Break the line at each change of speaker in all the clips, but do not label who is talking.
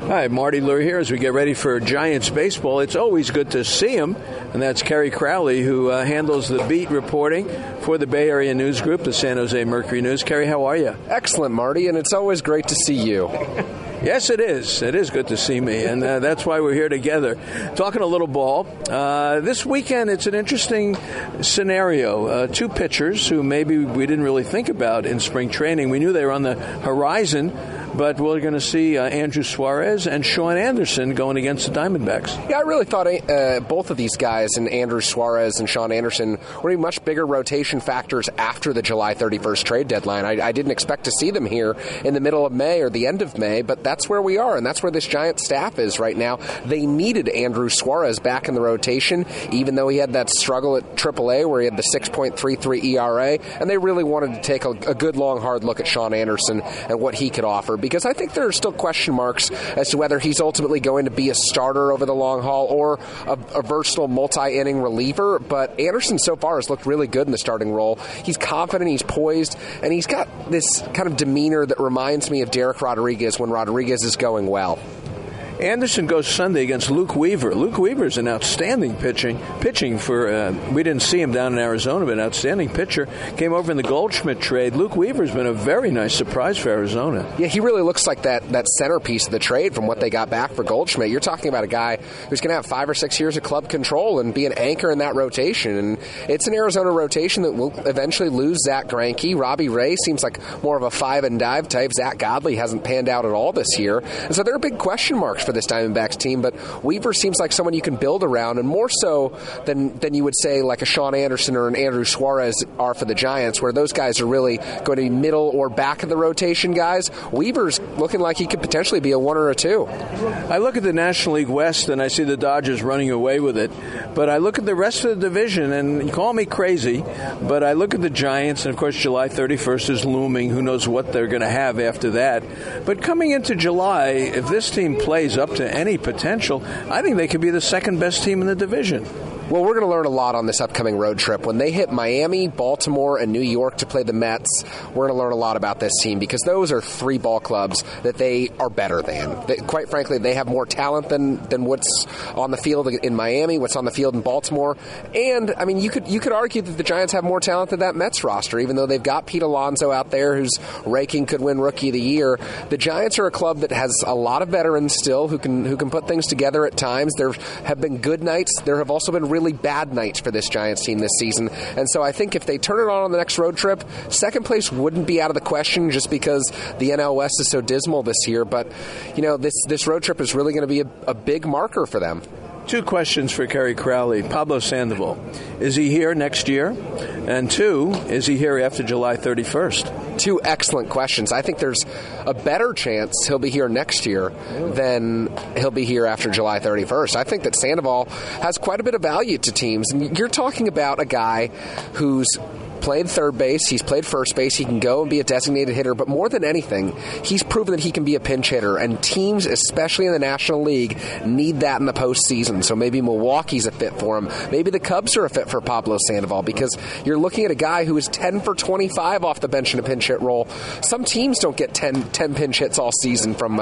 Hi, Marty Lure here as we get ready for Giants baseball. It's always good to see him, and that's Kerry Crowley, who handles the beat reporting for the Bay Area News Group, the San Jose Mercury News. Kerry, how are you?
Excellent, Marty, and it's always great to see you.
Yes, it is. It is good to see me, and that's why we're here together. Talking a little ball. This weekend, it's an interesting scenario. Two pitchers who maybe we didn't really think about in spring training. We knew they were on the horizon, but we're going to see Andrew Suarez and Sean Anderson going against the Diamondbacks.
Yeah, I really thought both of these guys, and Andrew Suarez and Sean Anderson, were much bigger rotation factors after the July 31st trade deadline. I didn't expect to see them here in the middle of May or the end of May, but that's where we are, and that's where this Giant staff is right now. They needed Andrew Suarez back in the rotation, even though he had that struggle at AAA where he had the 6.33 ERA, and they really wanted to take a good, long, hard look at Sean Anderson and what he could offer, because I think there are still question marks as to whether he's ultimately going to be a starter over the long haul or a versatile multi-inning reliever, but Anderson so far has looked really good in the starting role. He's confident, he's poised, and he's got this kind of demeanor that reminds me of Derek Rodriguez when Rodriguez is going well.
Anderson goes Sunday against Luke Weaver. Luke Weaver is an outstanding pitching for, we didn't see him down in Arizona, but an outstanding pitcher. Came over in the Goldschmidt trade. Luke Weaver's been a very nice surprise for Arizona.
Yeah, he really looks like that centerpiece of the trade from what they got back for Goldschmidt. You're talking about a guy who's going to have 5 or 6 years of club control and be an anchor in that rotation. And it's an Arizona rotation that will eventually lose Zach Greinke. Robbie Ray seems like more of a 5-and-dive type. Zach Godley hasn't panned out at all this year. And so there are big question marks for this Diamondbacks team, but Weaver seems like someone you can build around, and more so than you would say like a Sean Anderson or an Andrew Suarez are for the Giants, where those guys are really going to be middle or back of the rotation guys. Weaver's looking like he could potentially be a 1 or a 2.
I look at the National League West and I see the Dodgers running away with it, but I look at the rest of the division, and you call me crazy, but I look at the Giants, and of course July 31st is looming. Who knows what they're going to have after that. But coming into July, if this team plays up to any potential, I think they could be the second best team in the division.
Well, we're going to learn a lot on this upcoming road trip. When they hit Miami, Baltimore, and New York to play the Mets, we're going to learn a lot about this team, because those are 3 ball clubs that they are better than. Quite frankly, they have more talent than what's on the field in Miami, what's on the field in Baltimore. And, I mean, you could argue that the Giants have more talent than that Mets roster, even though they've got Pete Alonso out there who's raking, could win Rookie of the Year. The Giants are a club that has a lot of veterans still who can put things together at times. There have been good nights. There have also been really bad nights for this Giants team this season. And so I think if they turn it on the next road trip, second place wouldn't be out of the question just because the NL West is so dismal this year. But, you know, this road trip is really going to be a big marker for them.
2 questions for Kerry Crowley. Pablo Sandoval, is he here next year? And 2, is he here after July 31st?
2 excellent questions. I think there's a better chance he'll be here next year than he'll be here after July 31st. I think that Sandoval has quite a bit of value to teams. And you're talking about a guy who's played third base, he's played first base, he can go and be a designated hitter, but more than anything, he's proven that he can be a pinch hitter, and teams, especially in the National League, need that in the postseason. So maybe Milwaukee's a fit for him. Maybe the Cubs are a fit for Pablo Sandoval, because you're looking at a guy who is 10 for 25 off the bench in a pinch hit role. Some teams don't get 10 pinch hits all season from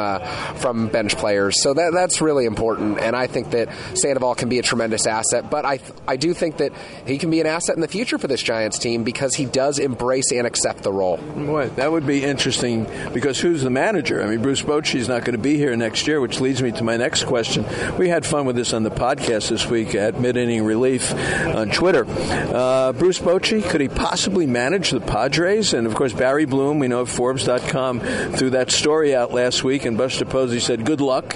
bench players, so that's really important, and I think that Sandoval can be a tremendous asset, but I do think that he can be an asset in the future for this Giants team, because he does embrace and accept the role.
Boy, that would be interesting, because who's the manager? I mean, Bruce Bochy's not going to be here next year, which leads me to my next question. We had fun with this on the podcast this week at Mid-Inning Relief on Twitter. Bruce Bochy, could he possibly manage the Padres? And, of course, Barry Bloom, we know of Forbes.com, threw that story out last week, and Buster Posey said, good luck,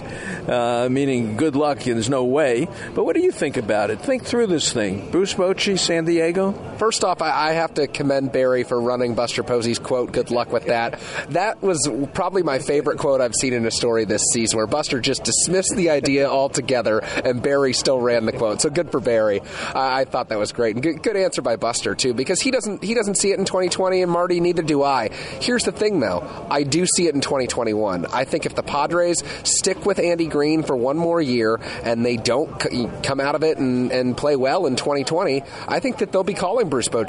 meaning good luck, and there's no way. But what do you think about it? Think through this thing. Bruce Bochy, San Diego?
First off, I have to commend Barry for running Buster Posey's quote, good luck with that. That was probably my favorite quote I've seen in a story this season, where Buster just dismissed the idea altogether and Barry still ran the quote. So good for Barry. I thought that was great. And good answer by Buster, too, because he doesn't see it in 2020, and Marty, neither do I. Here's the thing, though. I do see it in 2021. I think if the Padres stick with Andy Green for one more year and they don't come out of it and play well in 2020, I think that they'll be calling Bruce Bochy's name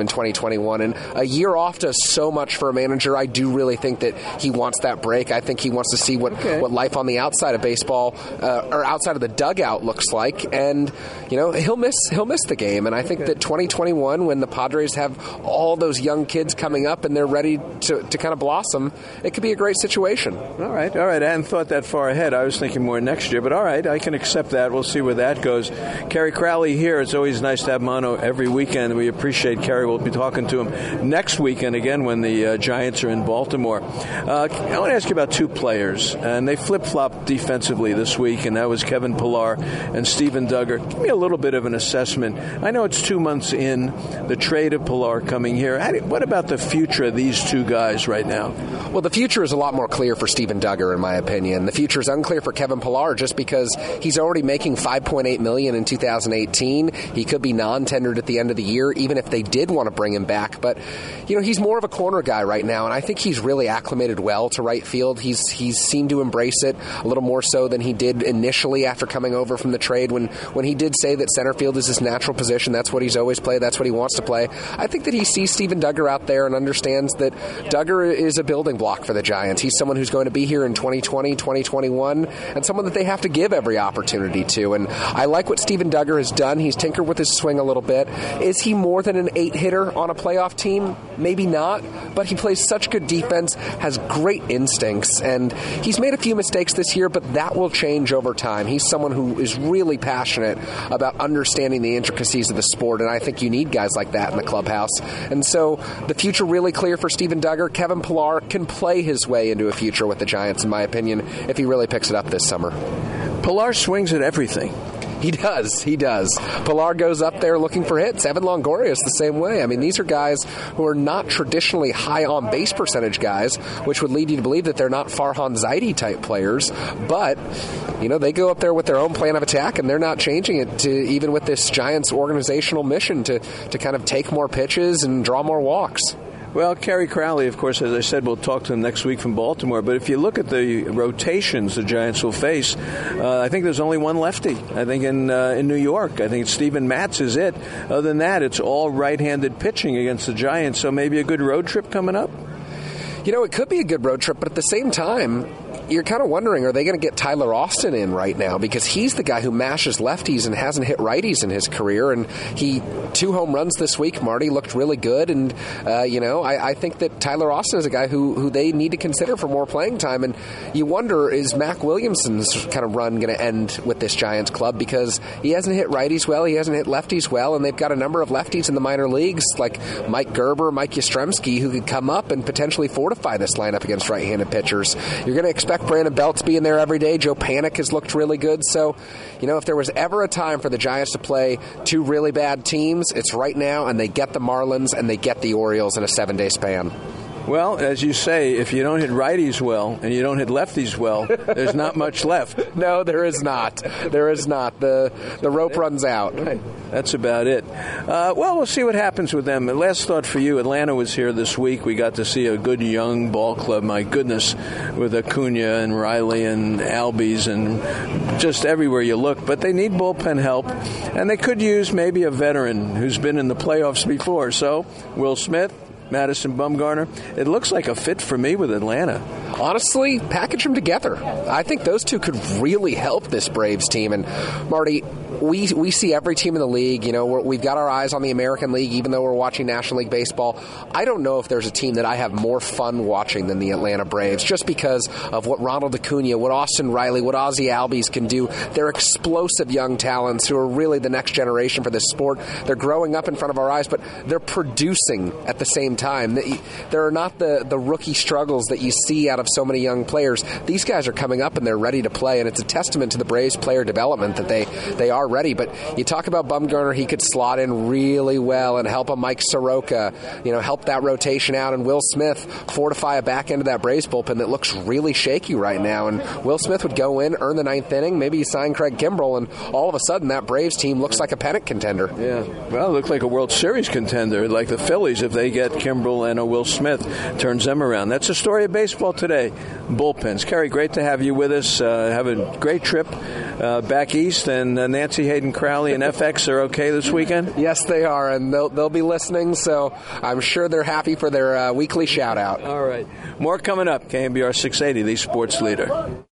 in 2021. And a year off does so much for a manager. I do really think that he wants that break. I think he wants to see what life on the outside of baseball or outside of the dugout looks like. And, he'll miss the game. And I think that 2021, when the Padres have all those young kids coming up and they're ready to kind of blossom, it could be a great situation.
All right. I hadn't thought that far ahead. I was thinking more next year, but all right, I can accept that. We'll see where that goes. Kerry Crowley here. It's always nice to have him on every weekend. We appreciate Kerry. We'll be talking to him next weekend again when the Giants are in Baltimore. I want to ask you about two players, and they flip-flopped defensively this week, and that was Kevin Pillar and Steven Duggar. Give me a little bit of an assessment. I know it's 2 months in, the trade of Pillar coming here. What about the future of these two guys right now?
Well, the future is a lot more clear for Steven Duggar, in my opinion. The future is unclear for Kevin Pillar just because he's already making $5.8 million in 2018. He could be non-tendered at the end of the year, even if they did want to bring him back. But, he's more of a corner guy right now, and I think he's really acclimated well to right field. He's seemed to embrace it a little more so than he did initially after coming over from the trade when he did say that center field is his natural position. That's what he's always played. That's what he wants to play. I think that he sees Steven Duggar out there and understands that Duggar is a building block for the Giants. He's someone who's going to be here in 2020, 2021, and someone that they have to give every opportunity to. And I like what Steven Duggar has done. He's tinkered with his swing a little bit. Is he more than an 8-hitter on a playoff team? Maybe not, but he plays such good defense, has great instincts, and he's made a few mistakes this year, but that will change over time. He's someone who is really passionate about understanding the intricacies of the sport, and I think you need guys like that in the clubhouse. And so the future really clear for Steven Duggar. Kevin Pillar can play his way into a future with the Giants, in my opinion, if he really picks it up this summer.
Pillar swings at everything.
He does. Pillar goes up there looking for hits. Evan Longoria is the same way. I mean, these are guys who are not traditionally high on base percentage guys, which would lead you to believe that they're not Farhan Zaidi type players. But, they go up there with their own plan of attack, and they're not changing it to even with this Giants organizational mission to kind of take more pitches and draw more walks.
Well, Kerry Crowley, of course, as I said, we'll talk to him next week from Baltimore. But if you look at the rotations the Giants will face, I think there's only one lefty. I think in New York, I think Steven Matz is it. Other than that, it's all right-handed pitching against the Giants. So maybe a good road trip coming up?
It could be a good road trip, but at the same time, you're kind of wondering, are they going to get Tyler Austin in right now? Because he's the guy who mashes lefties and hasn't hit righties in his career. And he 2 home runs this week, Marty, looked really good. And, I think that Tyler Austin is a guy who they need to consider for more playing time. And you wonder, is Mac Williamson's kind of run going to end with this Giants club? Because he hasn't hit righties well, he hasn't hit lefties well, and they've got a number of lefties in the minor leagues, like Mike Gerber, Mike Yastrzemski, who could come up and potentially fortify this lineup against right-handed pitchers. You're going to expect Brandon Belt to be in there every day. Joe Panik has looked really good. So, if there was ever a time for the Giants to play 2 really bad teams, it's right now, and they get the Marlins and they get the Orioles in a 7-day span.
Well, as you say, if you don't hit righties well and you don't hit lefties well, there's not much left.
No, there is not. There is not. The rope runs out.
Right. That's about it. Well, we'll see what happens with them. Last thought for you, Atlanta was here this week. We got to see a good young ball club, my goodness, with Acuna and Riley and Albies and just everywhere you look. But they need bullpen help, and they could use maybe a veteran who's been in the playoffs before. So, Will Smith, Madison Bumgarner. It looks like a fit for me with Atlanta.
Honestly, package them together. I think those two could really help this Braves team. And, Marty, we see every team in the league. We've got our eyes on the American League, even though we're watching National League Baseball. I don't know if there's a team that I have more fun watching than the Atlanta Braves, just because of what Ronald Acuna, what Austin Riley, what Ozzie Albies can do. They're explosive young talents who are really the next generation for this sport. They're growing up in front of our eyes, but they're producing at the same time. There are not the rookie struggles that you see out of so many young players. These guys are coming up and they're ready to play, and it's a testament to the Braves player development that they are ready. But you talk about Bumgarner, he could slot in really well and help a Mike Soroka, help that rotation out, and Will Smith fortify a back end of that Braves bullpen that looks really shaky right now. And Will Smith would go in, earn the 9th inning, maybe you sign Craig Kimbrell, and all of a sudden that Braves team looks like a pennant contender.
Yeah, well, it looks like a World Series contender, like the Phillies, if they get Kimbrell and a Will Smith, turns them around. That's the story of baseball today. Bullpens. Kerry, great to have you with us. Have a great trip back east, and Nancy Nancy Hayden Crowley and FX are okay this weekend?
Yes, they are, and they'll be listening, so I'm sure they're happy for their weekly shout-out.
All right. More coming up. KNBR 680, the sports leader.